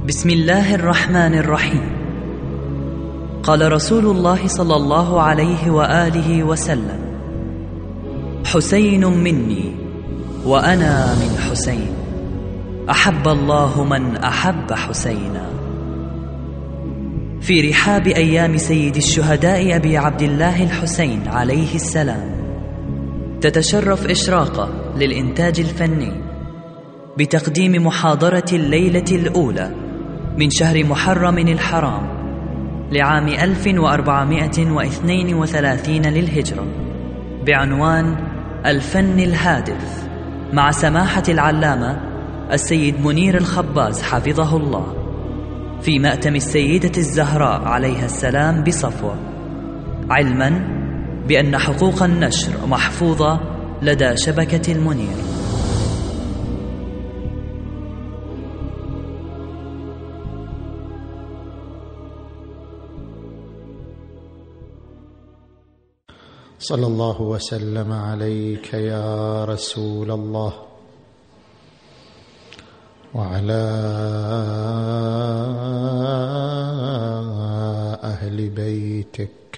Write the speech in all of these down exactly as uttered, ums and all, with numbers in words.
بسم الله الرحمن الرحيم. قال رسول الله صلى الله عليه وآله وسلم: حسين مني وأنا من حسين، أحب الله من أحب حسينا. في رحاب أيام سيد الشهداء أبي عبد الله الحسين عليه السلام تتشرف إشراقة للإنتاج الفني بتقديم محاضرة الليلة الأولى من شهر محرم الحرام لعام ألف وأربعمائة واثنين وثلاثين للهجرة بعنوان الفن الهادف، مع سماحة العلامة السيد منير الخباز حفظه الله، في مأتم السيدة الزهراء عليها السلام بصفوة، علما بأن حقوق النشر محفوظة لدى شبكة المنير. صلى الله وسلم عليك يا رسول الله وعلى أهل بيتك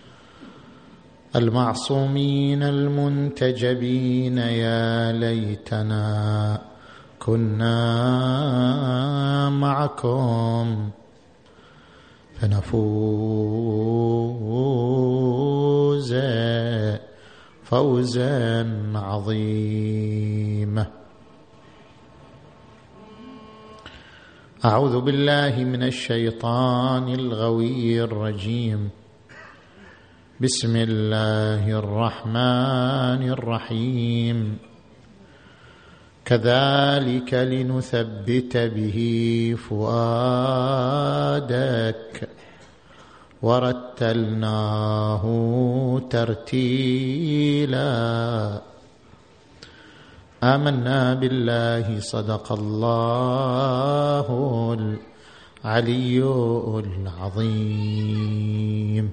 المعصومين المنتجبين. يا ليتنا كنا معكم فنفوز فوزا عظيما. أعوذ بالله من الشيطان الغوي الرجيم. بسم الله الرحمن الرحيم. كذلك لنثبت به فؤادك ورتلناه ترتيلا. آمنا بالله صدق الله العلي العظيم.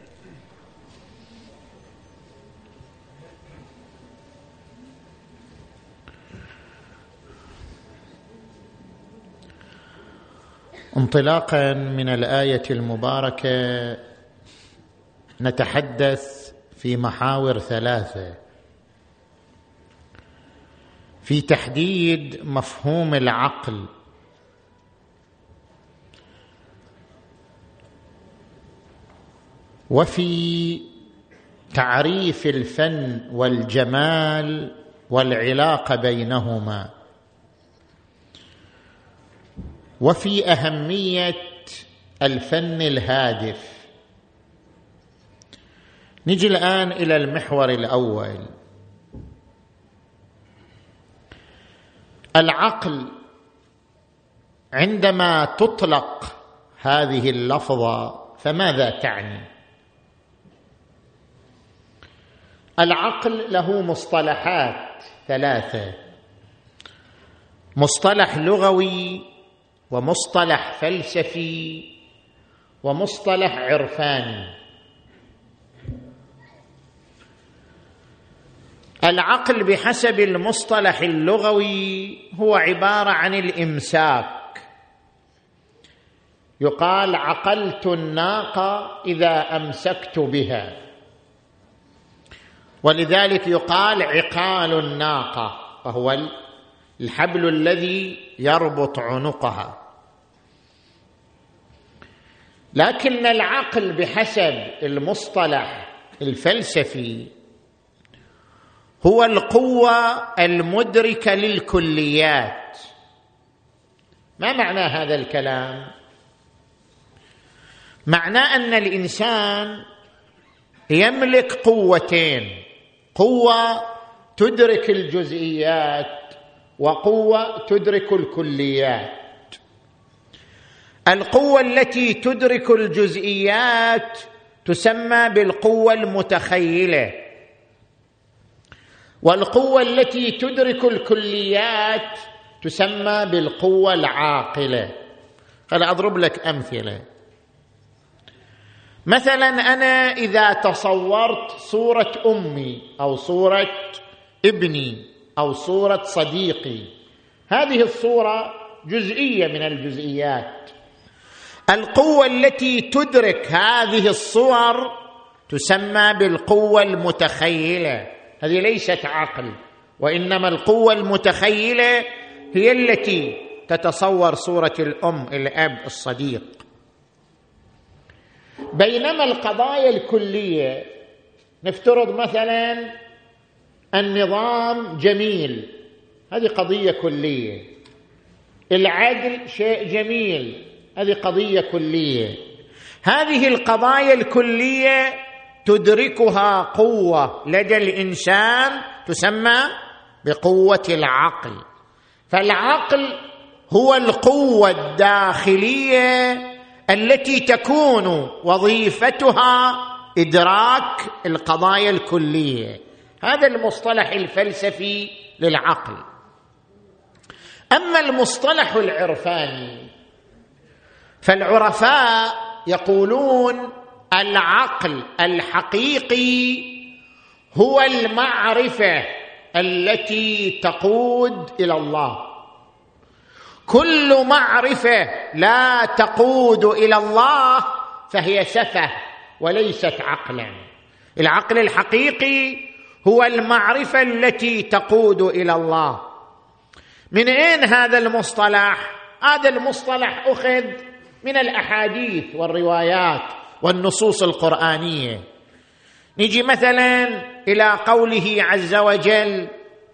انطلاقا من الآية المباركة نتحدث في محاور ثلاثة في تحديد مفهوم العقل، وفي تعريف الفن والجمال والعلاقة بينهما، وفي أهمية الفن الهادف. نجي الآن إلى المحور الأول. العقل عندما تطلق هذه اللفظة فماذا تعني؟ العقل له مصطلحات ثلاثة: مصطلح لغوي، ومصطلح فلسفي، ومصطلح عرفاني. العقل بحسب المصطلح اللغوي هو عبارة عن الإمساك. يقال عقلت الناقة إذا أمسكت بها، ولذلك يقال عقال الناقة، وهو الحبل الذي يربط عنقها. لكن العقل بحسب المصطلح الفلسفي هو القوة المدركة للكليات. ما معنى هذا الكلام؟ معناه أن الإنسان يملك قوتين: قوة تدرك الجزئيات، وقوة تدرك الكليات. القوة التي تدرك الجزئيات تسمى بالقوة المتخيلة، والقوة التي تدرك الكليات تسمى بالقوة العاقلة. خليني أضرب لك أمثلة. مثلا أنا إذا تصورت صورة أمي أو صورة ابني أو صورة صديقي، هذه الصورة جزئية من الجزئيات. القوة التي تدرك هذه الصور تسمى بالقوة المتخيلة، هذه ليست عقل، وإنما القوة المتخيلة هي التي تتصور صورة الأم، الأب، الصديق. بينما القضايا الكلية، نفترض مثلا النظام جميل، هذه قضية كلية. العدل شيء جميل، هذه قضية كلية. هذه القضايا الكلية تدركها قوة لدى الإنسان تسمى بقوة العقل. فالعقل هو القوة الداخلية التي تكون وظيفتها إدراك القضايا الكلية. هذا المصطلح الفلسفي للعقل. أما المصطلح العرفاني فالعرفاء يقولون العقل الحقيقي هو المعرفة التي تقود إلى الله. كل معرفة لا تقود إلى الله فهي سفه وليست عقلا. العقل الحقيقي هو المعرفة التي تقود إلى الله. من أين هذا المصطلح؟ هذا المصطلح أخذ من الأحاديث والروايات والنصوص القرآنية. نجي مثلا إلى قوله عز وجل: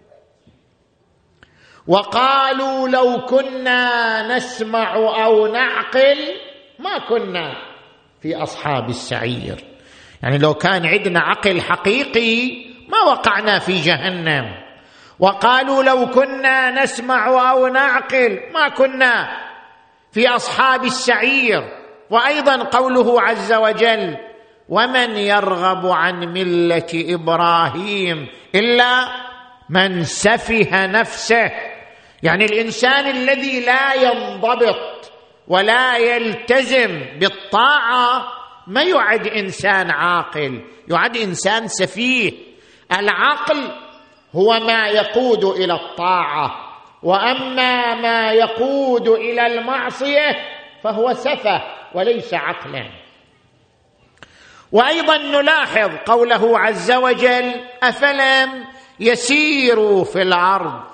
وقالوا لو كنا نسمع أو نعقل ما كنا في أصحاب السعير. يعني لو كان عندنا عقل حقيقي ما وقعنا في جهنم. وقالوا لو كنا نسمع أو نعقل ما كنا في أصحاب السعير. وأيضا قوله عز وجل: ومن يرغب عن ملة إبراهيم إلا من سفه نفسه. يعني الإنسان الذي لا ينضبط ولا يلتزم بالطاعة ما يعد إنسان عاقل، يعد إنسان سفيه. العقل هو ما يقود إلى الطاعة، وأما ما يقود إلى المعصية فهو سفه وليس عقلا. وأيضا نلاحظ قوله عز وجل: أفلم يسيروا في الأرض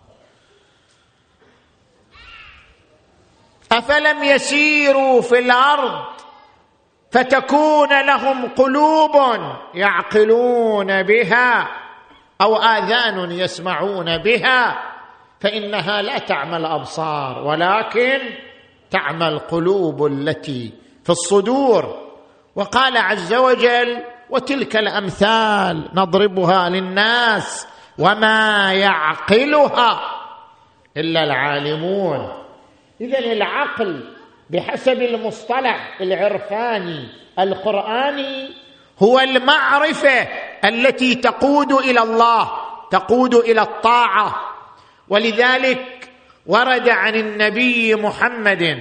أفلم يسيروا في الأرض فتكون لهم قلوب يعقلون بها أو آذان يسمعون بها فإنها لا تعمى الأبصار ولكن تعمى القلوب التي في الصدور. وقال عز وجل: وتلك الأمثال نضربها للناس وما يعقلها إلا العالمون. إذن العقل بحسب المصطلح العرفاني القرآني هو المعرفة التي تقود إلى الله، تقود إلى الطاعة. ولذلك ورد عن النبي محمد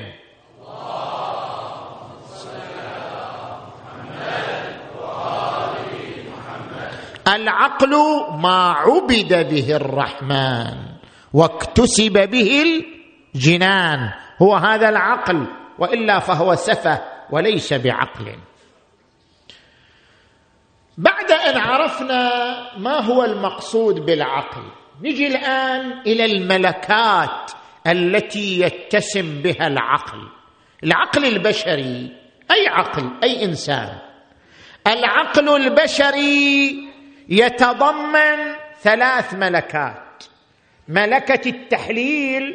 العقل ما عبد به الرحمن واكتسب به الجنان. هو هذا العقل، وإلا فهو سفه وليس بعقل. بعد أن عرفنا ما هو المقصود بالعقل، نجي الآن إلى الملكات التي يتسم بها العقل. العقل البشري، أي عقل، أي إنسان، العقل البشري يتضمن ثلاث ملكات: ملكة التحليل،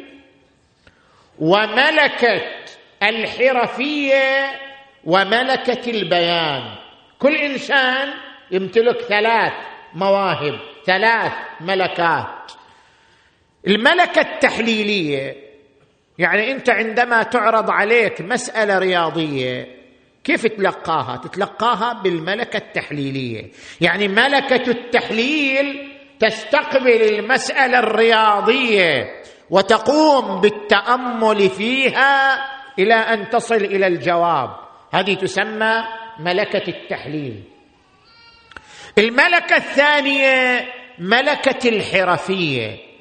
وملكة الحرفية، وملكة البيان. كل إنسان يمتلك ثلاث مواهب، ثلاث ملكات. الملكة التحليلية يعني أنت عندما تعرض عليك مسألة رياضية كيف تلقاها؟ تتلقاها بالملكة التحليلية. يعني ملكة التحليل تستقبل المسألة الرياضية وتقوم بالتأمل فيها إلى أن تصل إلى الجواب. هذه تسمى ملكة التحليل. الملكة الثانية ملكة الحرفية،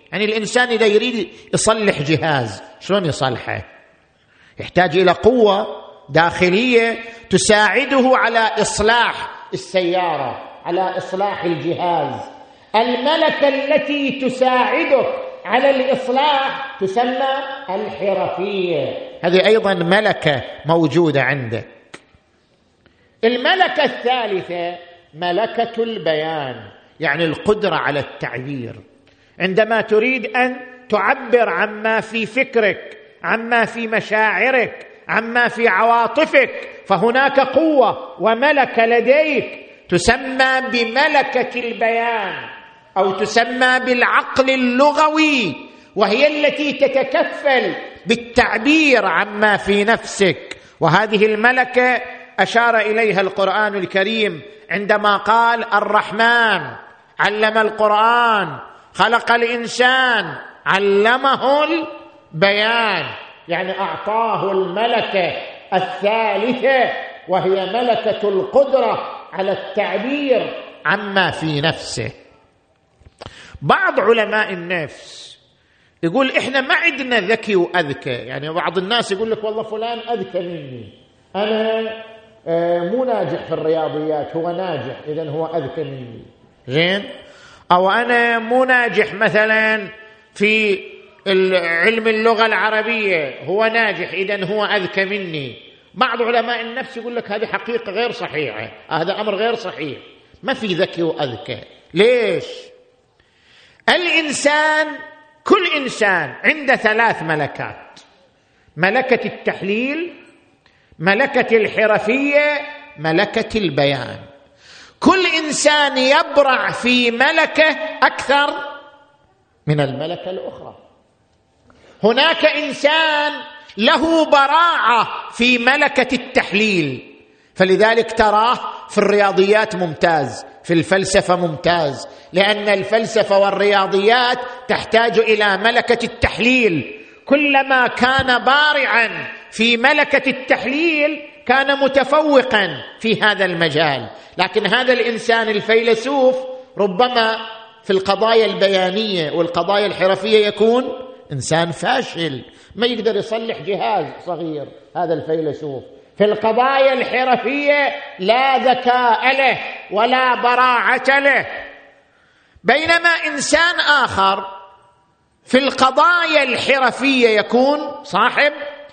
يعني الإنسان إذا يريد يصلح جهاز شلون يصلحه؟ يحتاج إلى قوة داخلية تساعده على إصلاح السيارة، على إصلاح الجهاز. الملكة التي تساعدك على الإصلاح تسمى الحرفية، هذه أيضا ملكة موجودة عندك. الملكة الثالثة ملكة البيان، يعني القدرة على التعبير. عندما تريد أن تعبر عما في فكرك، عما في مشاعرك، عما في عواطفك، فهناك قوة وملكة لديك تسمى بملكة البيان، أو تسمى بالعقل اللغوي، وهي التي تتكفل بالتعبير عما في نفسك. وهذه الملكة أشار إليها القرآن الكريم عندما قال: الرحمن علم القرآن خلق الإنسان علمه البيان، يعني أعطاه الملكة الثالثة وهي ملكة القدرة على التعبير عما في نفسه. بعض علماء النفس يقول إحنا ما عندنا ذكي وأذكى، يعني بعض الناس يقول لك والله فلان أذكى مني، أنا مو ناجح في الرياضيات هو ناجح إذن هو أذكى مني، زين؟ أو أنا مو ناجح مثلا في علم اللغة العربية هو ناجح إذن هو أذكى مني. بعض علماء النفس يقول لك هذه حقيقة غير صحيحة، هذا أمر غير صحيح، ما في ذكي وأذكى. ليش؟ الإنسان، كل إنسان عنده ثلاث ملكات: ملكة التحليل، ملكة الحرفية، ملكة البيان. كل إنسان يبرع في ملكة أكثر من الملكة الأخرى. هناك إنسان له براعة في ملكة التحليل، فلذلك تراه في الرياضيات ممتاز، في الفلسفة ممتاز، لأن الفلسفة والرياضيات تحتاج إلى ملكة التحليل. كلما كان بارعا في ملكة التحليل كان متفوقا في هذا المجال. لكن هذا الإنسان الفيلسوف ربما في القضايا البيانية والقضايا الحرفية يكون إنسان فاشل، ما يقدر يصلح جهاز صغير. هذا الفيلسوف في القضايا الحرفية لا ذكاء له ولا براعة له. بينما إنسان آخر في القضايا الحرفية يكون صاحب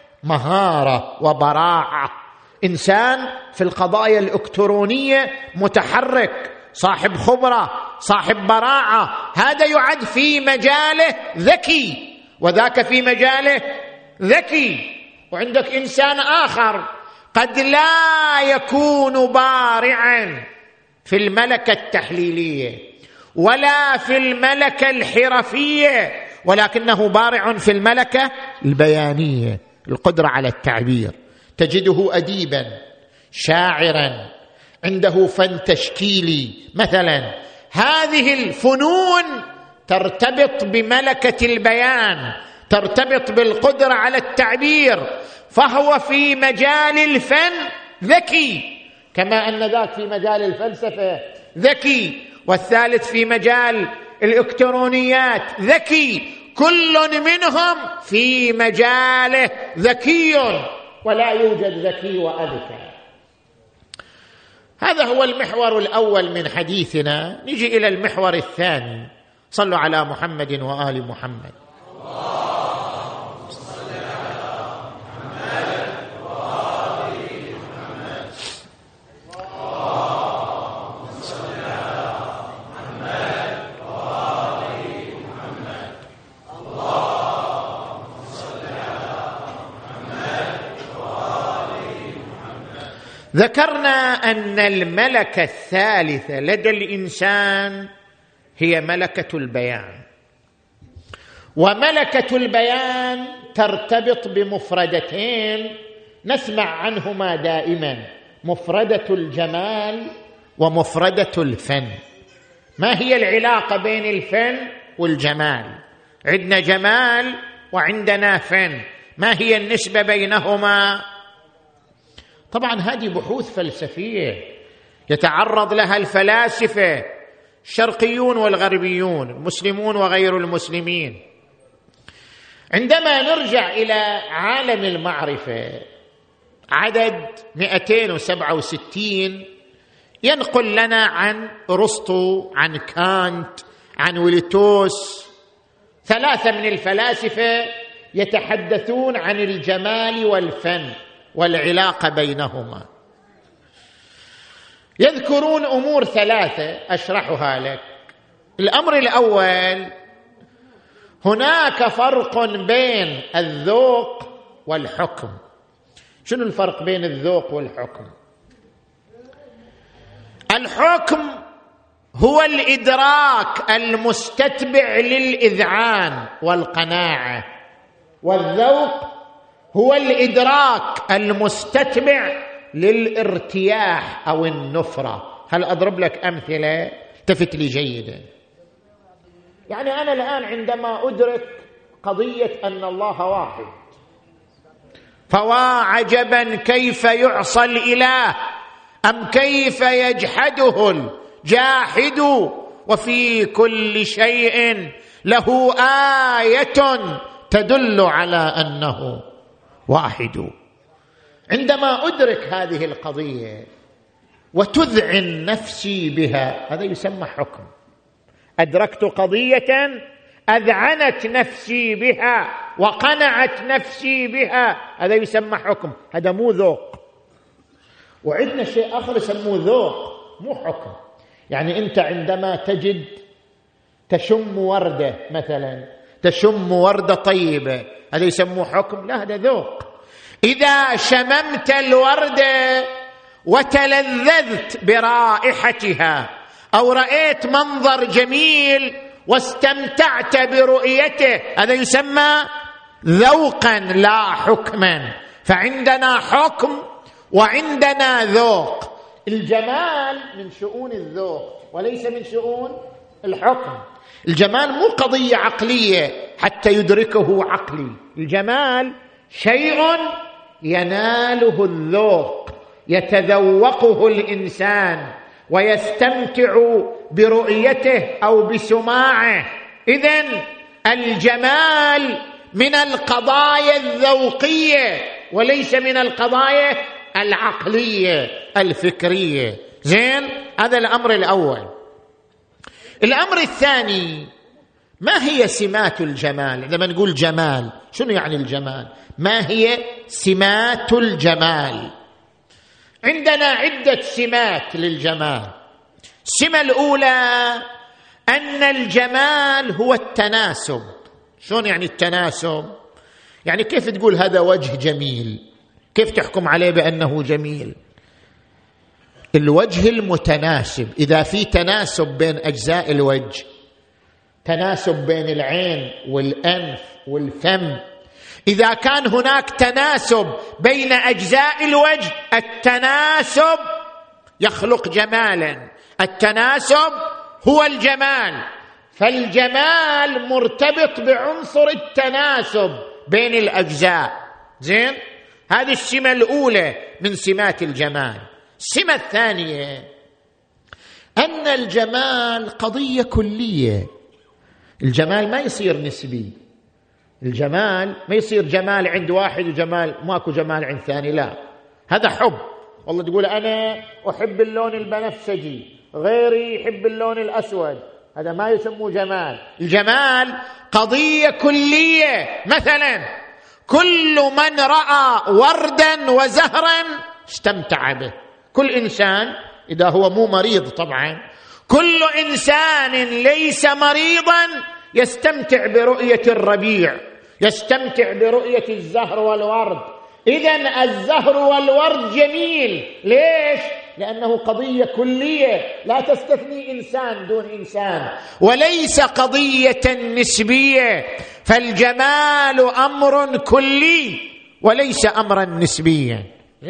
مهارة وبراعة. إنسان في القضايا الإلكترونية متحرك، صاحب خبرة، صاحب براعة، هذا يعد في مجاله ذكي وذاك في مجاله ذكي. وعندك إنسان آخر قد لا يكون بارعا في الملكة التحليلية ولا في الملكة الحرفية، ولكنه بارع في الملكة البيانية، القدرة على التعبير. تجده أديبا، شاعرا، عنده فن تشكيلي مثلا. هذه الفنون ترتبط بملكة البيان، ترتبط بالقدرة على التعبير، فهو في مجال الفن ذكي، كما أن ذاك في مجال الفلسفة ذكي، والثالث في مجال الإلكترونيات ذكي. كل منهم في مجاله ذكي، ولا يوجد ذكي وأذكى. هذا هو المحور الأول من حديثنا. نجي إلى المحور الثاني. صلوا على محمد وآل محمد. ذكرنا أن الملكة الثالثة لدى الإنسان هي ملكة البيان، وملكة البيان ترتبط بمفردتين نسمع عنهما دائما: مفردة الجمال ومفردة الفن. ما هي العلاقة بين الفن والجمال؟ عندنا جمال وعندنا فن، ما هي النسبة بينهما؟ طبعا هذه بحوث فلسفية يتعرض لها الفلاسفة الشرقيون والغربيون، المسلمون وغير المسلمين. عندما نرجع إلى عالم المعرفة عدد مئتين وسبعة وستين ينقل لنا عن أرسطو، عن كانت، عن ويليتوس، ثلاثة من الفلاسفة يتحدثون عن الجمال والفن والعلاقة بينهما. يذكرون أمور ثلاثة أشرحها لك. الأمر الأول، هناك فرق بين الذوق والحكم. شنو الفرق بين الذوق والحكم؟ الحكم هو الإدراك المستتبع للإذعان والقناعة، والذوق هو الإدراك المستتبع للارتياح أو النفرة. هل أضرب لك أمثلة؟ التفت لي جيدا. يعني أنا الآن عندما أدرك قضية أن الله واحد، فوا عجبا كيف يعصى الإله أم كيف يجحده الجاحد، وفي كل شيء له آية تدل على أنه واحد. عندما أدرك هذه القضية وتذعن نفسي بها، هذا يسمى حكم. أدركت قضية أذعنت نفسي بها وقنعت نفسي بها، هذا يسمى حكم، هذا مو ذوق. وعندنا شيء آخر يسموه ذوق، مو حكم. يعني أنت عندما تجد تشم وردة مثلا، تشم وردة طيبة، هذا يسموه حكم؟ لا، هذا ذوق. إذا شممت الوردة وتلذذت برائحتها أو رأيت منظر جميل واستمتعت برؤيته، هذا يسمى ذوقا لا حكما. فعندنا حكم وعندنا ذوق. الجمال من شؤون الذوق وليس من شؤون الحكم. الجمال مو قضية عقلية حتى يدركه عقلي، الجمال شيء يناله الذوق، يتذوقه الإنسان ويستمتع برؤيته أو بسماعه. إذن الجمال من القضايا الذوقية وليس من القضايا العقلية الفكرية. زين، هذا الأمر الأول. الأمر الثاني، ما هي سمات الجمال؟ عندما نقول جمال، شنو يعني الجمال؟ ما هي سمات الجمال؟ عندنا عدة سمات للجمال. السمة الأولى أن الجمال هو التناسب. شلون يعني التناسب؟ يعني كيف تقول هذا وجه جميل؟ كيف تحكم عليه بأنه جميل؟ الوجه المتناسب، إذا في تناسب بين أجزاء الوجه، تناسب بين العين والأنف والفم، إذا كان هناك تناسب بين أجزاء الوجه، التناسب يخلق جمالا. التناسب هو الجمال. فالجمال مرتبط بعنصر التناسب بين الأجزاء. زين، هذه السمة الأولى من سمات الجمال. السمة الثانية أن الجمال قضية كلية. الجمال ما يصير نسبي. الجمال ما يصير جمال عند واحد وجمال ماكو جمال عند ثاني، لا، هذا حب. والله تقول أنا أحب اللون البنفسجي، غيري يحب اللون الأسود، هذا ما يسموه جمال. الجمال قضية كلية. مثلا كل من رأى وردا وزهرا استمتع به. كل إنسان إذا هو مو مريض طبعا، كل إنسان ليس مريضا يستمتع برؤية الربيع، يستمتع برؤية الزهر والورد. إذن الزهر والورد جميل. ليش؟ لأنه قضية كلية لا تستثني إنسان دون إنسان، وليس قضية نسبية. فالجمال أمر كلي وليس أمرا نسبيا.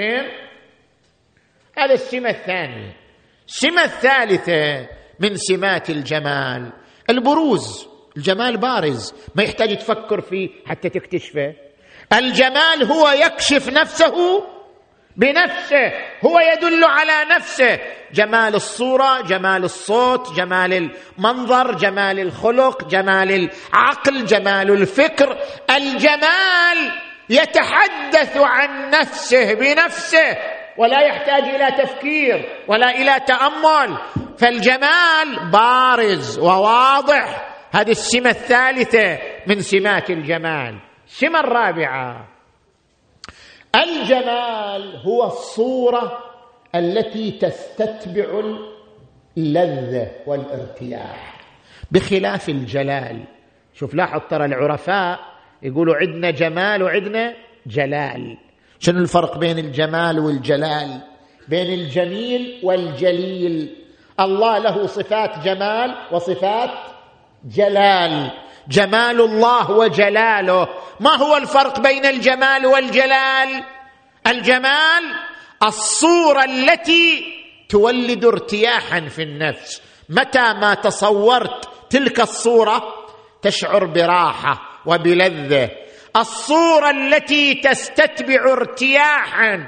هذا السمة الثانية. السمة الثالثة من سمات الجمال البروز. الجمال بارز، ما يحتاج تفكر فيه حتى تكتشفه. الجمال هو يكشف نفسه بنفسه، هو يدل على نفسه. جمال الصورة، جمال الصوت، جمال المنظر، جمال الخلق، جمال العقل، جمال الفكر. الجمال يتحدث عن نفسه بنفسه ولا يحتاج إلى تفكير ولا إلى تأمل، فالجمال بارز وواضح. هذه السمة الثالثة من سمات الجمال. السمة الرابعة: الجمال هو الصورة التي تستتبع اللذة والارتياح بخلاف الجلال. شوف لاحظ، ترى العرفاء يقولوا عندنا جمال وعندنا جلال. شنو الفرق بين الجمال والجلال؟ بين الجميل والجليل. الله له صفات جمال وصفات جلال. جمال الله وجلاله. ما هو الفرق بين الجمال والجلال؟ الجمال الصورة التي تولد ارتياحا في النفس. متى ما تصورت تلك الصورة تشعر براحة وبلذة. الصورة التي تستتبع ارتياحا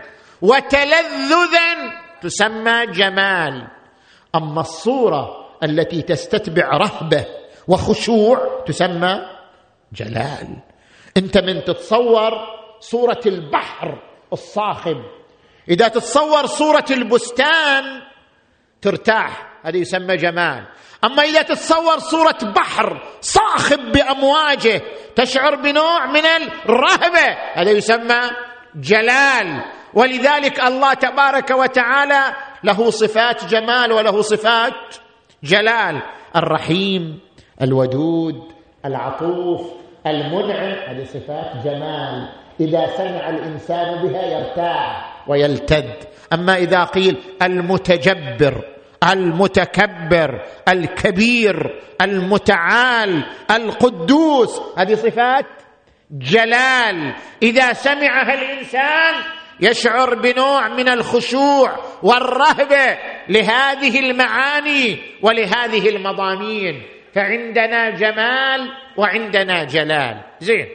وتلذذا تسمى جمال. أما الصورة التي تستتبع رهبة وخشوع تسمى جلال. أنت من تتصور صورة البحر الصاخب، إذا تتصور صورة البستان ترتاح، هذا يسمى جمال. أما إذا تتصور صورة بحر صاخب بأمواجه تشعر بنوع من الرهبة، هذا يسمى جلال. ولذلك الله تبارك وتعالى له صفات جمال وله صفات جلال. الرحيم، الودود، العطوف، المنعم، هذه صفات جمال. إذا سمع الإنسان بها يرتاح ويلتذ. أما إذا قيل المتجبر، المتكبر، الكبير، المتعال، القدوس، هذه صفات جلال. إذا سمعها الإنسان يشعر بنوع من الخشوع والرهبة لهذه المعاني ولهذه المضامين. فعندنا جمال وعندنا جلال. زين،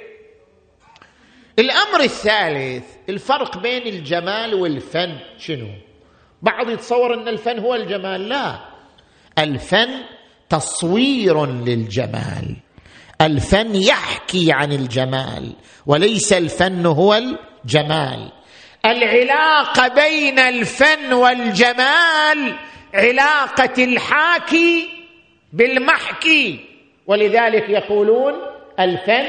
الأمر الثالث: الفرق بين الجمال والفن شنو؟ بعض يتصور أن الفن هو الجمال. لا، الفن تصوير للجمال. الفن يحكي عن الجمال وليس الفن هو الجمال. العلاقة بين الفن والجمال علاقة الحاكي بالمحكي. ولذلك يقولون الفن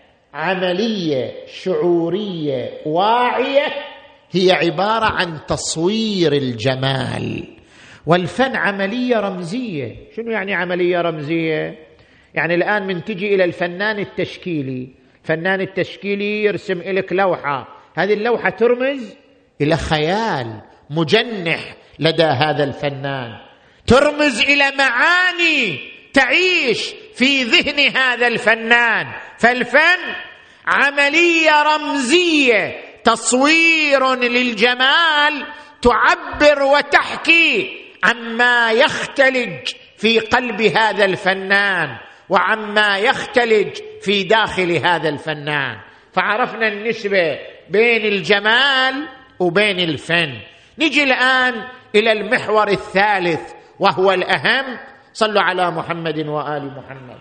عملية شعورية واعية هي عبارة عن تصوير الجمال، والفن عملية رمزية. شنو يعني عملية رمزية؟ يعني الآن من تجي إلى الفنان التشكيلي، الفنان التشكيلي يرسم لك لوحة، هذه اللوحة ترمز إلى خيال مجنح لدى هذا الفنان، ترمز إلى معاني تعيش في ذهن هذا الفنان. فالفن عملية رمزية، تصوير للجمال، تعبر وتحكي عما يختلج في قلب هذا الفنان وعما يختلج في داخل هذا الفنان. فعرفنا النسبة بين الجمال وبين الفن. نجي الآن إلى المحور الثالث وهو الأهم. صلوا على محمد وآل محمد.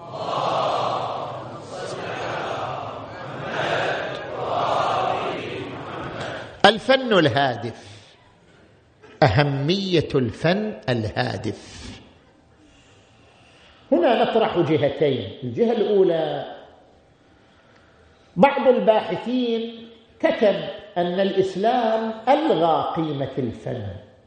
الفن الهادف. أهمية الفن الهادف. هنا نطرح جهتين. الجهة الأولى: بعض الباحثين كتب أن الإسلام ألغى قيمة الفن.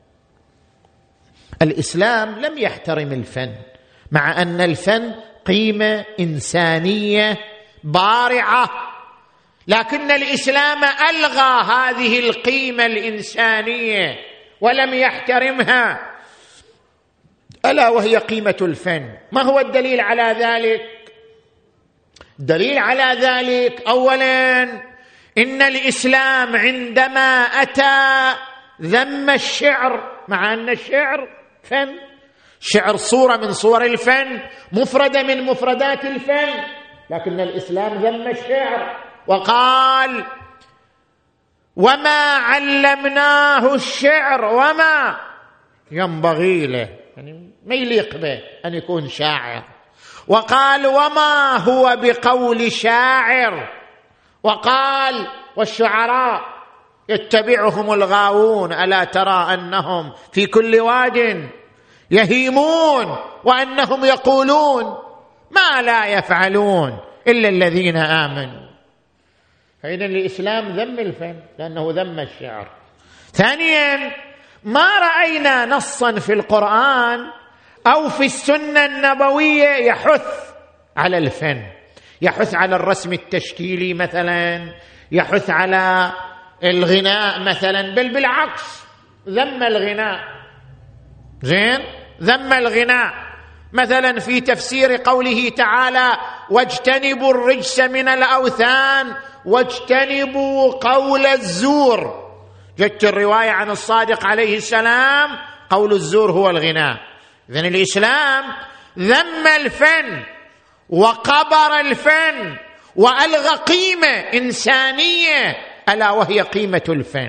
الإسلام لم يحترم الفن، مع أن الفن قيمة إنسانية بارعة، لكن الإسلام ألغى هذه القيمة الإنسانية ولم يحترمها، ألا وهي قيمة الفن. ما هو الدليل على ذلك؟ الدليل على ذلك أولاً إن الإسلام عندما أتى ذم الشعر، مع أن الشعر فن، الشعر صورة من صور الفن، مفردة من مفردات الفن، لكن الإسلام ذم الشعر وقال: وما علمناه الشعر وما ينبغي له، يعني ما يليق به أن يكون شاعر. وقال وما هو بقول شاعر، وقال والشعراء يتبعهم الغاوون ألا ترى أنهم في كل واد يهيمون وأنهم يقولون ما لا يفعلون إلا الذين آمنوا. فإذا الإسلام ذم الفن لأنه ذم الشعر. ثانيا، ما رأينا نصا في القرآن أو في السنة النبوية يحث على الفن، يحث على الرسم التشكيلي مثلا، يحث على الغناء مثلا، بل بالعكس ذم الغناء. زين، ذم الغناء مثلا في تفسير قوله تعالى واجتنبوا الرجس من الأوثان واجتنبوا قول الزور. جت الرواية عن الصادق عليه السلام قول الزور هو الغناء. إذن الإسلام ذم الفن وقبر الفن وألغى قيمة إنسانية ألا وهي قيمة الفن.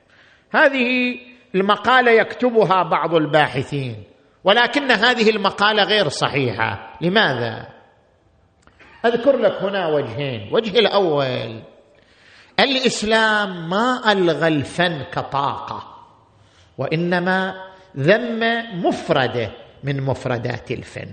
هذه المقالة يكتبها بعض الباحثين، ولكن هذه المقالة غير صحيحة. لماذا؟ أذكر لك هنا وجهين. وجه الأول، الإسلام ما ألغى الفن كطاقة، وإنما ذم مفردة من مفردات الفن.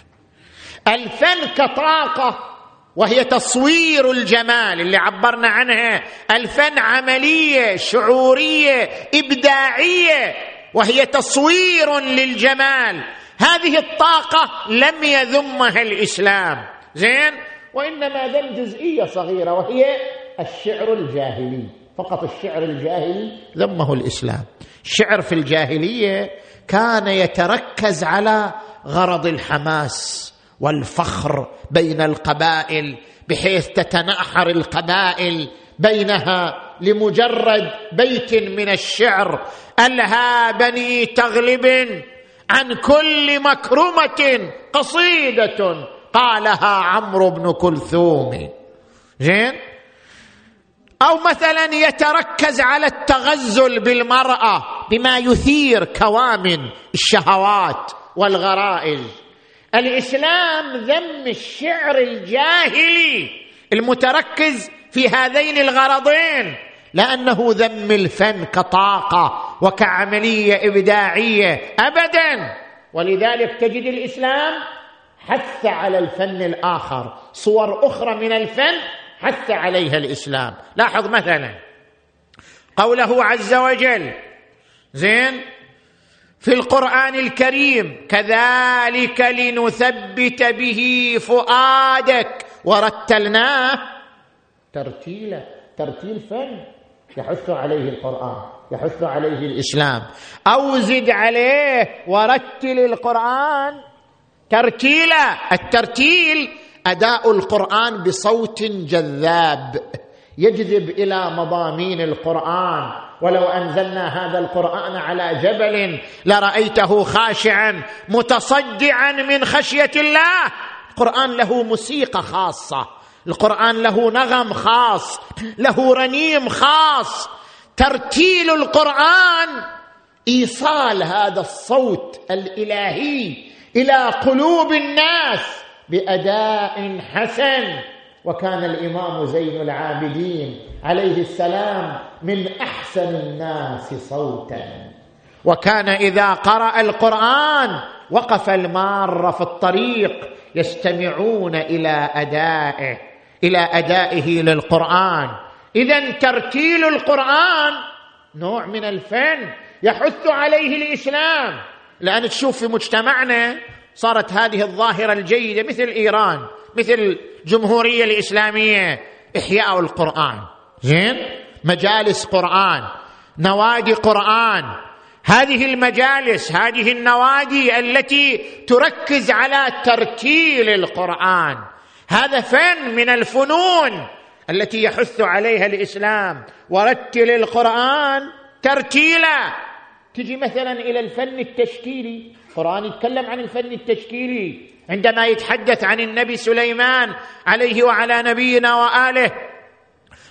الفن كطاقة وهي تصوير الجمال اللي عبرنا عنها، الفن عملية شعورية إبداعية وهي تصوير للجمال. هذه الطاقة لم يذمها الإسلام، زين، وإنما ذم جزئية صغيرة وهي الشعر الجاهلي. فقط الشعر الجاهلي ذمه الإسلام. الشعر في الجاهلية كان يتركز على غرض الحماس والفخر بين القبائل، بحيث تتناحر القبائل بينها لمجرد بيت من الشعر: ألها بني تغلب عن كل مكرمة قصيدة قالها عمرو بن كلثوم. زين. أو مثلا يتركز على التغزل بالمرأة بما يثير كوامن الشهوات والغرائز. الإسلام ذم الشعر الجاهلي المتركز في هذين الغرضين، لأنه ذم الفن كطاقة وكعملية إبداعية أبدا. ولذلك تجد الإسلام حث على الفن الآخر، صور أخرى من الفن حث عليها الإسلام. لاحظ مثلا قوله عز وجل، زين، في القرآن الكريم: كذلك لنثبت به فؤادك ورتلناه ترتيلا. ترتيل فن يحث عليه القرآن، يحث عليه الإسلام. أو زد عليه ورتل القرآن ترتيلا. الترتيل أداء القرآن بصوت جذاب يجذب إلى مضامين القرآن. ولو أنزلنا هذا القرآن على جبل لرأيته خاشعا متصدعا من خشية الله. القرآن له موسيقى خاصة، القرآن له نغم خاص، له رنيم خاص. ترتيل القرآن إيصال هذا الصوت الإلهي إلى قلوب الناس بأداء حسن. وكان الإمام زين العابدين عليه السلام من أحسن الناس صوتا، وكان إذا قرأ القرآن وقف المار في الطريق يستمعون إلى أدائه إلى أدائه للقرآن. إذن ترتيل القرآن نوع من الفن يحث عليه الإسلام. لأن تشوف في مجتمعنا صارت هذه الظاهرة الجيدة مثل إيران، مثل الجمهورية الإسلامية، إحياء القرآن. زين، مجالس قرآن، نوادي قرآن. هذه المجالس، هذه النوادي التي تركز على ترتيل القرآن، هذا فن من الفنون التي يحث عليها الإسلام. ورتل القرآن ترتيلا. تجي مثلا إلى الفن التشكيلي، القرآن يتكلم عن الفن التشكيلي عندما يتحدث عن النبي سليمان عليه وعلى نبينا وآله: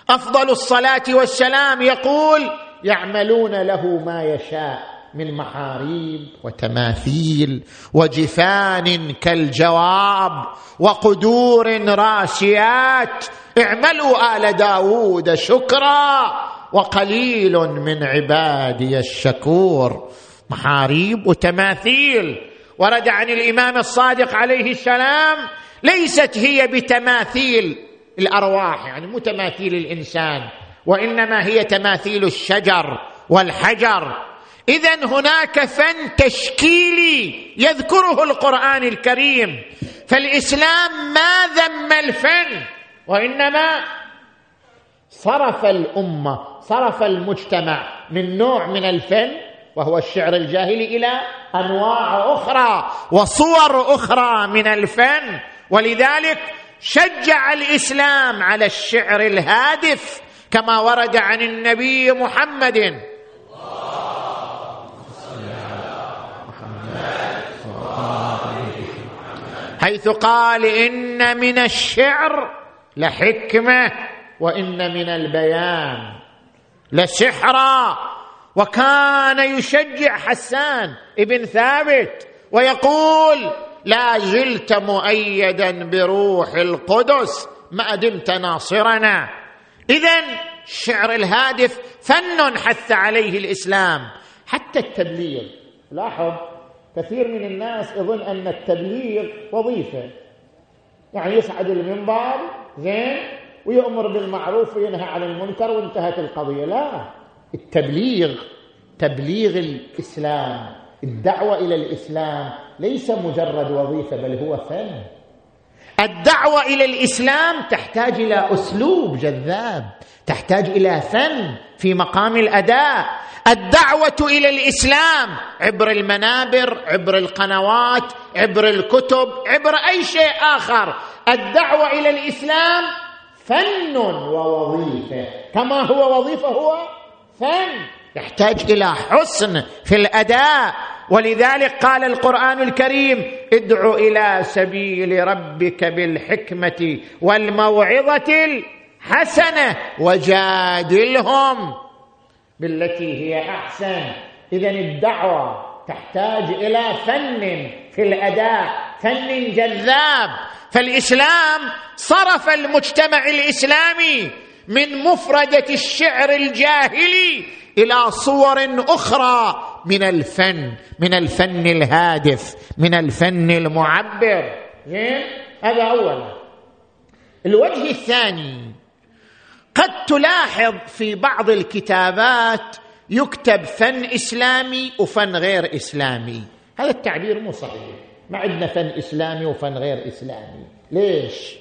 أفضل الصلاة والسلام يقول: يعملون له ما يشاء من محاريب وتماثيل وجفان كالجواب وقدور راسيات، اعملوا آل داود شكرا وقليل من عبادي الشكور. محاريب وتماثيل ورد عن الإمام الصادق عليه السلام: ليست هي بتماثيل الأرواح، يعني مو تماثيل الإنسان، وإنما هي تماثيل الشجر والحجر. إذن هناك فن تشكيلي يذكره القرآن الكريم، فالإسلام ما ذم الفن، وإنما صرف الأمة، صرف المجتمع من نوع من الفن وهو الشعر الجاهلي إلى أنواع أخرى وصور أخرى من الفن. ولذلك شجع الإسلام على الشعر الهادف كما ورد عن النبي محمد حيث قال: إن من الشعر لحكمة وإن من البيان لسحرا. وكان يشجع حسان ابن ثابت ويقول: لا زلت مؤيدا بروح القدس ما دمت ناصرنا. إذن الشعر الهادف فن حث عليه الإسلام. حتى التبليغ، لاحظ كثير من الناس يظن أن التبليغ وظيفة، يعني يصعد المنبر زين ويأمر بالمعروف وينهى عن المنكر وانتهت القضية. لا، التبليغ تبليغ الإسلام، الدعوة إلى الإسلام ليس مجرد وظيفة بل هو فن. الدعوة إلى الإسلام تحتاج إلى أسلوب جذاب، تحتاج إلى فن في مقام الأداء. الدعوة إلى الإسلام عبر المنابر، عبر القنوات، عبر الكتب، عبر أي شيء آخر. الدعوة إلى الإسلام فن ووظيفة، كما هو وظيفة هو فن، يحتاج إلى حسن في الأداء. ولذلك قال القرآن الكريم: ادع إلى سبيل ربك بالحكمة والموعظة الحسنة وجادلهم بالتي هي أحسن. إذن الدعوة تحتاج إلى فن في الأداء، فن جذاب. فالإسلام صرف المجتمع الإسلامي من مفردة الشعر الجاهلي إلى صور أخرى من الفن، من الفن الهادف، من الفن المعبر. هذا أولا. الوجه الثاني، قد تلاحظ في بعض الكتابات يكتب فن إسلامي وفن غير إسلامي. هذا التعبير مو صحيح، ما عندنا فن إسلامي وفن غير إسلامي. ليش؟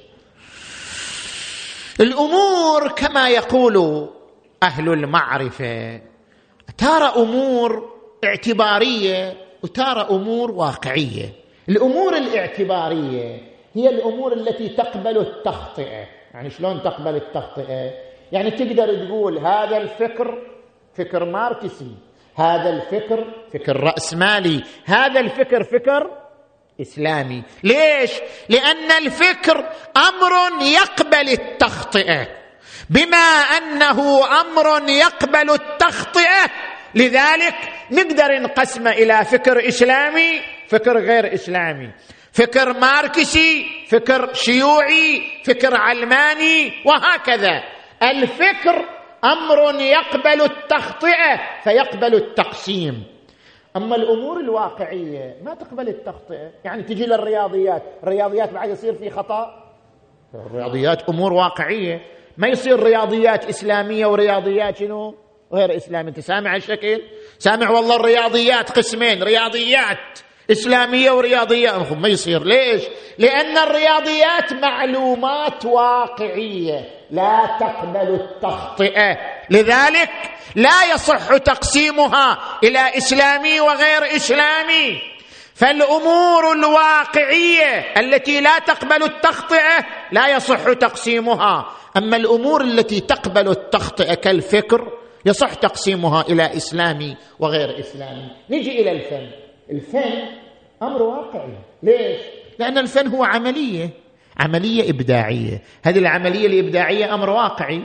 الأمور كما يقول أهل المعرفة ترى أمور اعتبارية وترى أمور واقعية. الأمور الاعتبارية هي الأمور التي تقبل التخطئة. يعني شلون تقبل التخطئة؟ يعني تقدر تقول هذا الفكر فكر ماركسي، هذا الفكر فكر رأسمالي، هذا الفكر فكر إسلامي. ليش؟ لأن الفكر أمر يقبل التخطئة، بما أنه أمر يقبل التخطئة لذلك نقدر نقسمه إلى فكر إسلامي، فكر غير إسلامي، فكر ماركسي، فكر شيوعي، فكر علماني، وهكذا. الفكر أمر يقبل التخطئة فيقبل التقسيم. أما الأمور الواقعية ما تقبل التخطئة. يعني تجي للرياضيات، الرياضيات بعد يصير في خطأ، الرياضيات أمور واقعية، ما يصير رياضيات إسلامية ورياضيات شنو غير إسلامية. أنت سامع الشكل؟ سامع والله الرياضيات قسمين، رياضيات إسلامية ورياضيات، ما يصير. ليش؟ لأن الرياضيات معلومات واقعية لا تقبل التخطئة، لذلك لا يصح تقسيمها إلى إسلامي وغير إسلامي. فالأمور الواقعية التي لا تقبل التخطئة لا يصح تقسيمها. أما الأمور التي تقبل التخطئة كالفكر يصح تقسيمها إلى إسلامي وغير إسلامي. نجي إلى الفن. الفن أمر واقعي. ليش؟ لأن الفن هو عملية عملية إبداعية. هذه العملية الإبداعية أمر واقعي،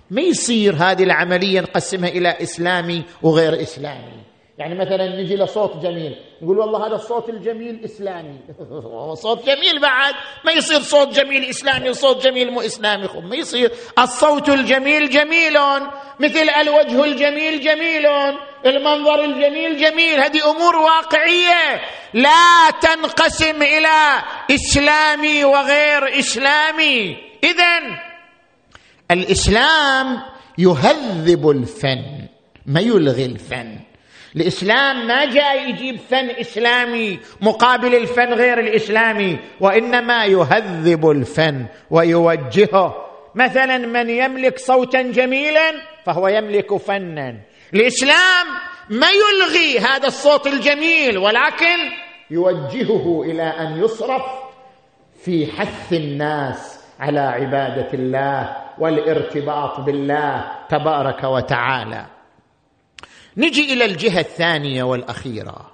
ما يصير هذه العملية نقسمها إلى إسلامي وغير إسلامي. يعني مثلا نجي لصوت جميل نقول والله هذا الصوت الجميل إسلامي، صوت جميل بعد ما يصير صوت جميل إسلامي وصوت جميل مو إسلامي، ما يصير. الصوت الجميل جميل مثل الوجه الجميل جميل، المنظر الجميل جميل، هذه أمور واقعية لا تنقسم إلى إسلامي وغير إسلامي. إذن الإسلام يهذب الفن ما يلغي الفن. الإسلام ما جاء يجيب فن إسلامي مقابل الفن غير الإسلامي، وإنما يهذب الفن ويوجهه. مثلا من يملك صوتا جميلا فهو يملك فنا. الإسلام ما يلغي هذا الصوت الجميل، ولكن يوجهه إلى أن يصرف في حث الناس على عبادة الله والارتباط بالله تبارك وتعالى. نجي إلى الجهة الثانية والأخيرة،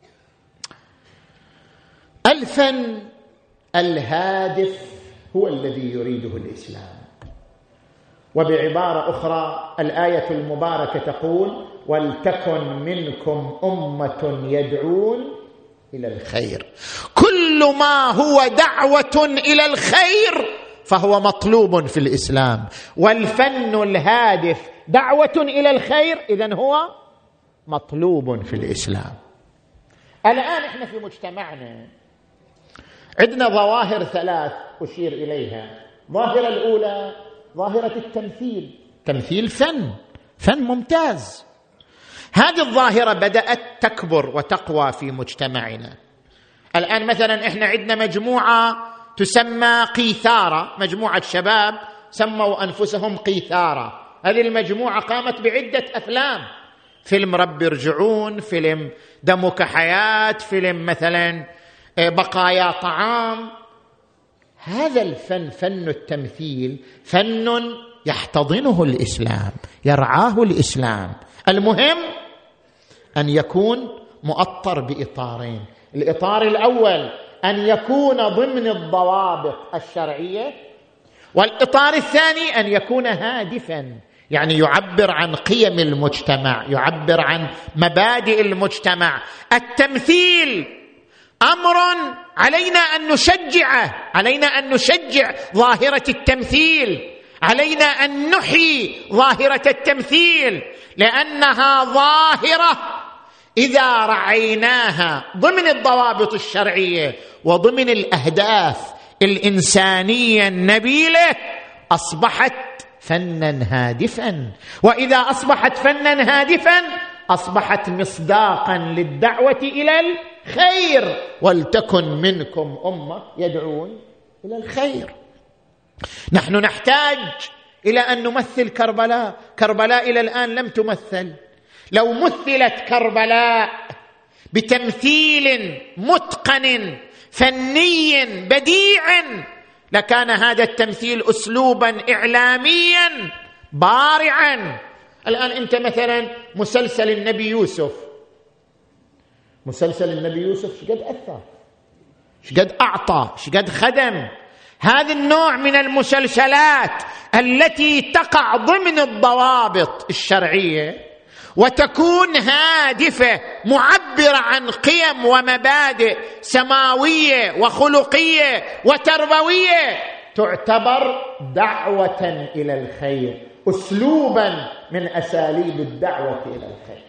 الفن الهادف هو الذي يريده الإسلام. وبعبارة أخرى الآية المباركة تقول: ولتكن منكم أمة يدعون إلى الخير. كل ما هو دعوة إلى الخير فهو مطلوب في الإسلام، والفن الهادف دعوة إلى الخير، إذن هو مطلوب في الإسلام. الآن إحنا في مجتمعنا عندنا ظواهر ثلاث أشير إليها. ظاهرة الأولى ظاهرة التمثيل، تمثيل فن، فن ممتاز. هذه الظاهرة بدأت تكبر وتقوى في مجتمعنا. الآن مثلا إحنا عندنا مجموعة تسمى قيثارة، مجموعة شباب سموا أنفسهم قيثارة. هذه المجموعة قامت بعدة أفلام، فيلم رب يرجعون، فيلم دمك حياة، فيلم مثلا بقايا طعام. هذا الفن، فن التمثيل، فن يحتضنه الإسلام، يرعاه الإسلام. المهم أن يكون مؤطر بإطارين. الإطار الأول أن يكون ضمن الضوابط الشرعية، والإطار الثاني أن يكون هادفا، يعني يعبر عن قيم المجتمع، يعبر عن مبادئ المجتمع. التمثيل أمر علينا أن نشجعه، علينا أن نشجع ظاهرة التمثيل، علينا أن نحيي ظاهرة التمثيل، لأنها ظاهرة إذا رعيناها ضمن الضوابط الشرعية وضمن الأهداف الإنسانية النبيلة أصبحت فنا هادفا. وإذا أصبحت فنا هادفا أصبحت مصداقا للدعوة إلى الخير. ولتكن منكم أمة يدعون إلى الخير. نحن نحتاج إلى أن نمثل كربلاء. كربلاء إلى الآن لم تمثل. لو مثلت كربلاء بتمثيل متقن فني بديع لكان هذا التمثيل أسلوبا إعلاميا بارعا. الآن أنت مثلا مسلسل النبي يوسف، مسلسل النبي يوسف شقد أثر، شقد أعطى، شقد خدم. هذا النوع من المسلسلات التي تقع ضمن الضوابط الشرعية وتكون هادفة معبرة عن قيم ومبادئ سماوية وخلقية وتربوية تعتبر دعوة إلى الخير، أسلوبا من أساليب الدعوة إلى الخير.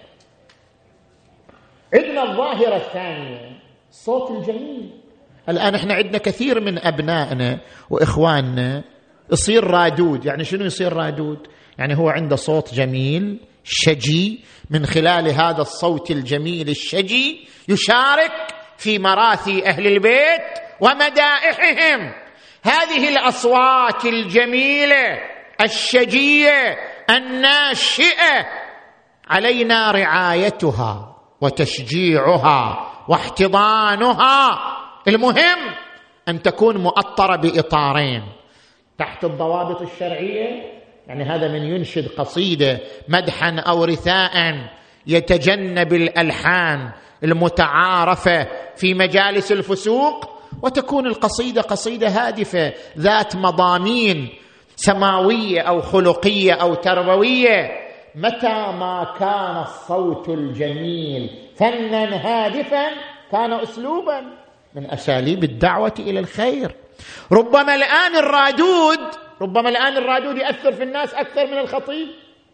عندنا الظاهرة الثانية الصوت الجميل. الآن احنا عندنا كثير من أبنائنا وإخواننا يصير رادود. يعني شنو يصير رادود؟ يعني هو عنده صوت جميل شجي، من خلال هذا الصوت الجميل الشجي يشارك في مراثي أهل البيت ومدائحهم. هذه الأصوات الجميلة الشجية الناشئة علينا رعايتها وتشجيعها واحتضانها. المهم أن تكون مؤطرة بإطارين تحت الضوابط الشرعية. يعني هذا من ينشد قصيدة مدحا أو رثاء يتجنب الألحان المتعارفة في مجالس الفسوق، وتكون القصيدة قصيدة هادفة ذات مضامين سماوية أو خلقية أو تربوية، متى ما كان الصوت الجميل فنا هادفا كان أسلوبا من أساليب الدعوة إلى الخير. ربما الآن الرادود ربما الآن الرادود يؤثر في الناس أكثر من الخطيب.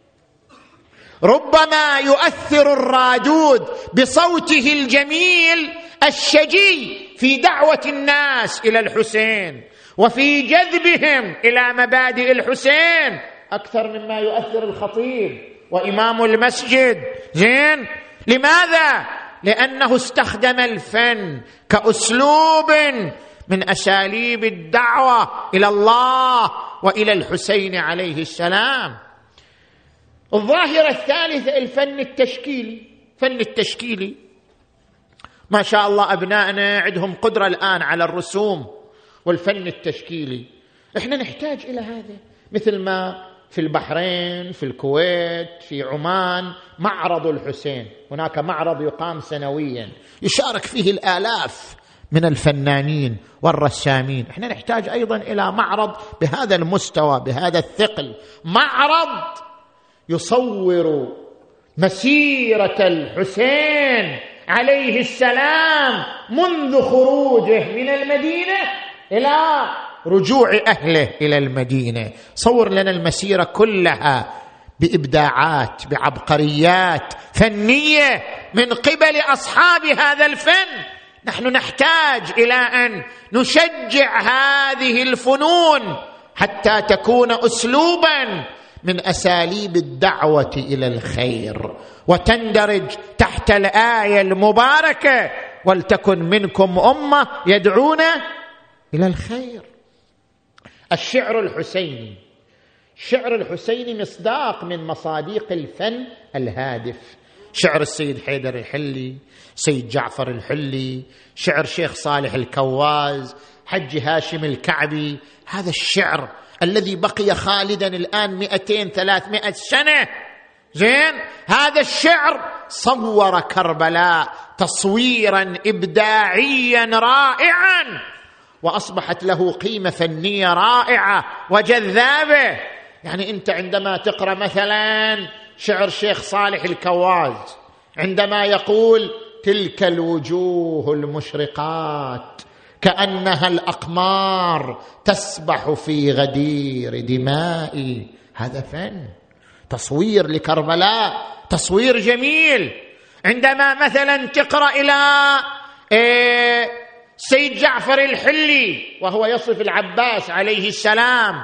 ربما يؤثر الرادود بصوته الجميل الشجي في دعوة الناس إلى الحسين وفي جذبهم إلى مبادئ الحسين أكثر مما يؤثر الخطيب وإمام المسجد. زين، لماذا؟ لأنه استخدم الفن كأسلوب من أساليب الدعوة إلى الله وإلى الحسين عليه السلام. الظاهرة الثالثة الفن التشكيلي. فن التشكيلي ما شاء الله أبنائنا عندهم قدرة الآن على الرسوم والفن التشكيلي. إحنا نحتاج إلى هذا، مثل ما في البحرين، في الكويت، في عمان معرض الحسين، هناك معرض يقام سنويا يشارك فيه الآلاف من الفنانين والرسامين. احنا نحتاج أيضا إلى معرض بهذا المستوى بهذا الثقل، معرض يصور مسيرة الحسين عليه السلام منذ خروجه من المدينة إلى رجوع أهله إلى المدينة. صور لنا المسيرة كلها بإبداعات، بعبقريات فنية من قبل أصحاب هذا الفن. نحن نحتاج إلى أن نشجع هذه الفنون حتى تكون أسلوبا من أساليب الدعوة إلى الخير، وتندرج تحت الآية المباركة ولتكن منكم أمة يدعون إلى الخير. الشعر الحسيني، الشعر الحسيني مصداق من مصاديق الفن الهادف. شعر السيد حيدر الحلي، سيد جعفر الحلي، شعر شيخ صالح الكواز، حج هاشم الكعبي، هذا الشعر الذي بقي خالدا الآن مئتين ثلاثمائة سنة. زين، هذا الشعر صور كربلاء تصويرا إبداعيا رائعا، وأصبحت له قيمة فنية رائعة وجذابة. يعني أنت عندما تقرأ مثلا شعر شيخ صالح الكواز عندما يقول: تلك الوجوه المشرقات كأنها الأقمار تسبح في غدير دمائي، هذا فن، تصوير لكربلاء، تصوير جميل. عندما مثلا تقرأ إلى إيه سيد جعفر الحلي وهو يصف العباس عليه السلام: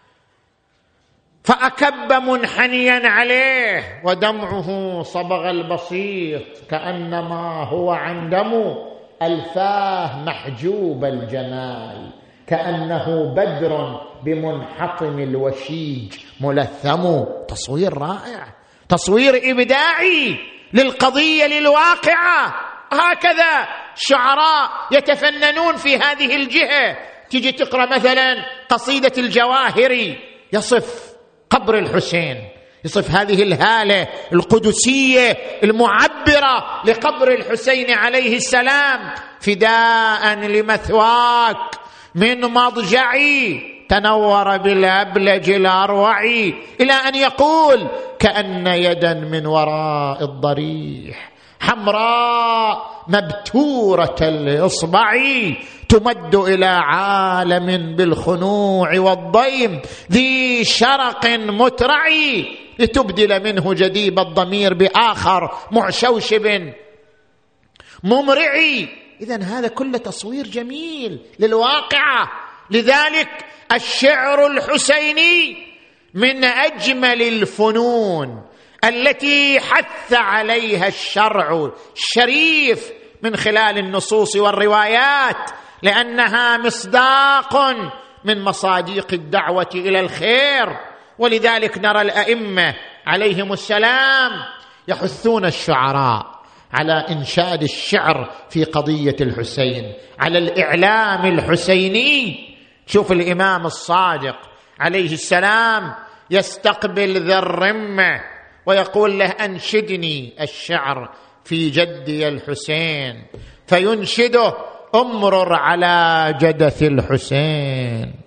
فأكب منحنيا عليه ودمعه صبغ البسيط كأنما هو عن دم الفاه محجوب الجمال كأنه بدر بمنحطم الوشيج ملثم. تصوير رائع، تصوير إبداعي للقضية للواقعة. هكذا شعراء يتفننون في هذه الجهة. تيجي تقرأ مثلا قصيدة الجواهري يصف قبر الحسين، يصف هذه الهالة القدسية المعبرة لقبر الحسين عليه السلام: فداء لمثواك من مضجعي تنور بالأبلج الأروع، إلى أن يقول: كأن يدا من وراء الضريح حمراء مبتورة الإصبع تمد إلى عالم بالخنوع والضيم ذي شرق مترعي لتبدل منه جديب الضمير بآخر معشوشب ممرعي. إذن هذا كله تصوير جميل للواقعة. لذلك الشعر الحسيني من أجمل الفنون التي حث عليها الشرع الشريف من خلال النصوص والروايات، لأنها مصداق من مصاديق الدعوة إلى الخير. ولذلك نرى الأئمة عليهم السلام يحثون الشعراء على إنشاد الشعر في قضية الحسين، على الإعلام الحسيني. شوف الإمام الصادق عليه السلام يستقبل ذا الرمة ويقول له: أنشدني الشعر في جدي الحسين، فينشده: أمرر على جدث الحسين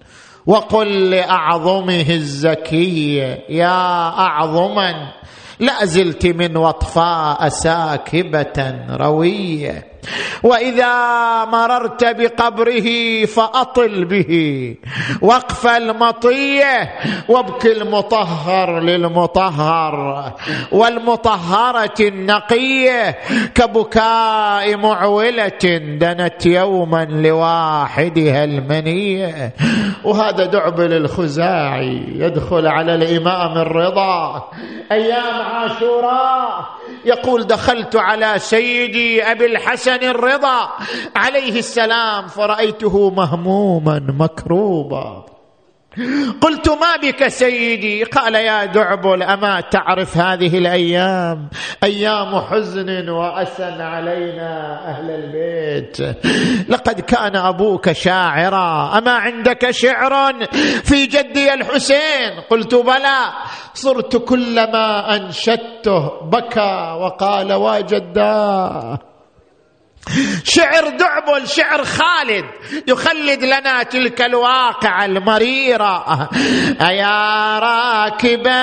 وقل لأعظمه الزكي يا أعظما لا زلت من وطفاء ساكبة روية، وإذا مررت بقبره فأطل به وقف المطية وابكي المطهر للمطهر والمطهرة النقية كبكاء معولة دنت يوما لواحدها المنية. وهذا دعبل الخزاعي يدخل على الإمام الرضا أيام عاشوراء يقول دخلت على سيدي أبي الحسن الرضا عليه السلام فرأيته مهموما مكروبا، قلت ما بك سيدي؟ قال يا دعبل أما تعرف هذه الأيام أيام حزن وأسى علينا أهل البيت، لقد كان أبوك شاعرا، أما عندك شعر في جدي الحسين؟ قلت بلى، صرت كلما أنشدته بكى وقال واجداه. شعر دعبل، شعر خالد يخلد لنا تلك الواقعة المريرة. أيا راكبا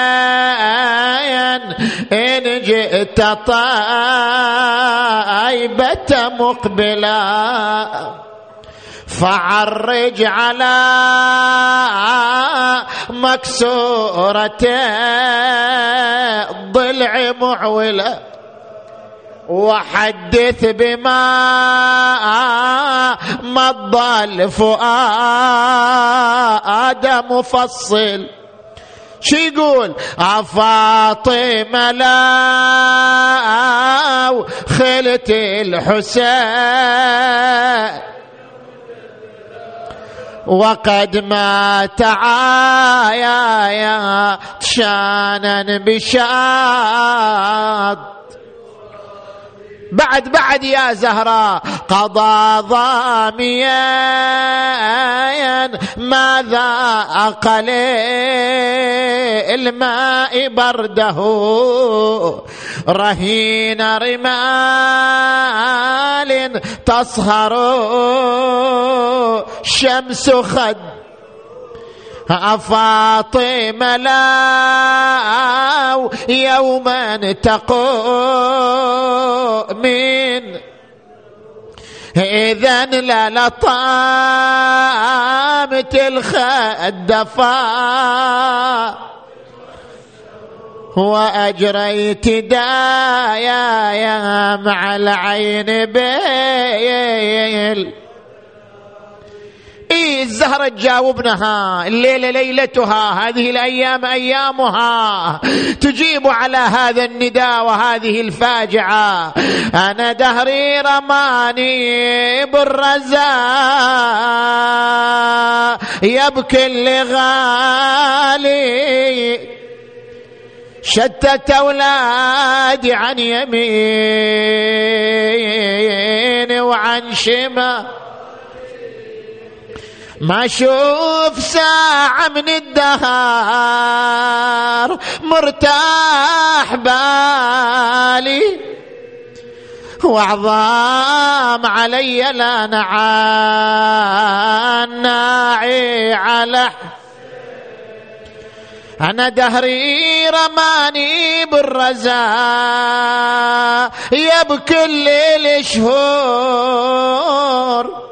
إن جئت طيبة مقبلا فعرج على مكسورة ضلع معولة وحدث بما مضى الفؤاد مفصل. شو يقول؟ عفاطمة لو خلت الحسين وقد مات عايا شانا بشاد. بعد بعد يا زهراء قضى ضاميا ماذا أقل الماء برده رهين رمال تصهر شمس خد. فاطمة لا يوما تقوم من إذن لا لطامت الخدفا وأجريت دايا مع العين بيل. إيه الزهرة تجاوبنها الليلة ليلتها، هذه الأيام أيامها، تجيب على هذا النداء وهذه الفاجعة. أنا دهري رماني بالرزاء يبكي اللي غالي شتت أولادي عن يمين وعن شمال ما أشوف ساعة من الدهر مرتاح بالي وعظام علي لا نعان ناعي على أنا دهري رماني بالرزاء يبكي الليل شهور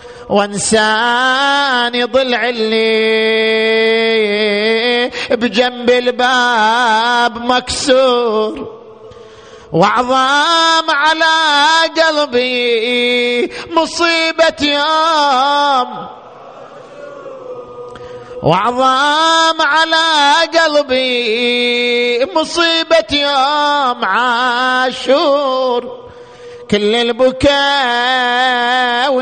وانساني ضلع اللي بجنب الباب مكسور وعظام على قلبي مصيبة يوم وعظام على قلبي مصيبة يوم عاشور كل البكاء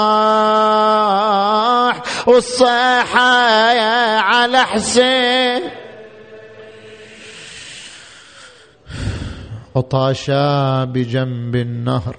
والنوح والصيحة على حسين وطاشا بجنب النهر.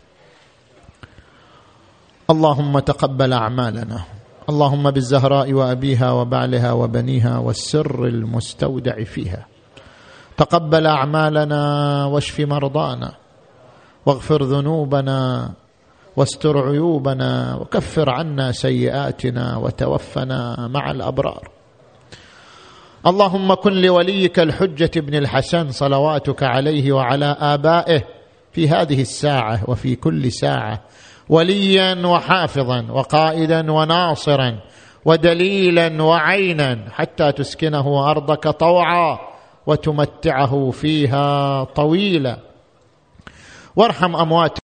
اللهم تقبل أعمالنا، اللهم بالزهراء وأبيها وبعلها وبنيها والسر المستودع فيها، تقبل أعمالنا واشف مرضانا واغفر ذنوبنا واستر عيوبنا وكفر عنا سيئاتنا وتوفنا مع الأبرار. اللهم كن لوليك الحجة بن الحسن صلواتك عليه وعلى آبائه في هذه الساعة وفي كل ساعة وليا وحافظا وقائدا وناصرا ودليلا وعينا حتى تسكنه أرضك طوعا وتمتعه فيها طويلا. وارحم أموات